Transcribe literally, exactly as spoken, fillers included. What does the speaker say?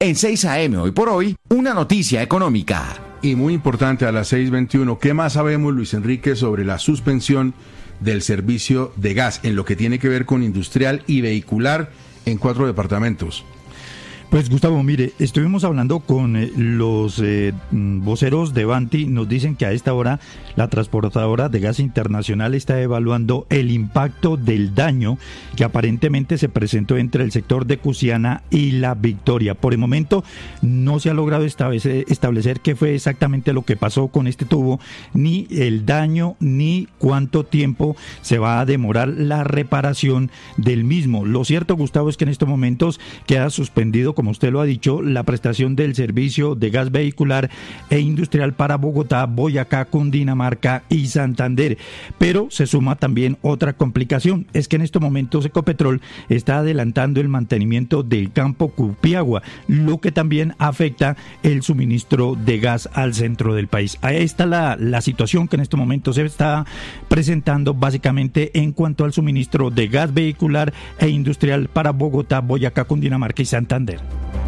En seis A M hoy por hoy, una noticia económica. Y muy importante, a las seis veintiuno, ¿qué más sabemos, Luis Enrique, sobre la suspensión del servicio de gas en lo que tiene que ver con industrial y vehicular en cuatro departamentos? Pues Gustavo, mire, estuvimos hablando con eh, los eh, voceros de Vanti, nos dicen que a esta hora la transportadora de gas internacional está evaluando el impacto del daño que aparentemente se presentó entre el sector de Cusiana y La Victoria. Por el momento no se ha logrado establecer, establecer qué fue exactamente lo que pasó con este tubo, ni el daño, ni cuánto tiempo se va a demorar la reparación del mismo. Lo cierto, Gustavo, es que en estos momentos queda suspendido, como usted lo ha dicho, la prestación del servicio de gas vehicular e industrial para Bogotá, Boyacá, Cundinamarca y Santander. Pero se suma también otra complicación, es que en estos momentos Ecopetrol está adelantando el mantenimiento del campo Cupiagua, lo que también afecta el suministro de gas al centro del país. Ahí está la, la situación que en estos momentos se está presentando básicamente en cuanto al suministro de gas vehicular e industrial para Bogotá, Boyacá, Cundinamarca y Santander.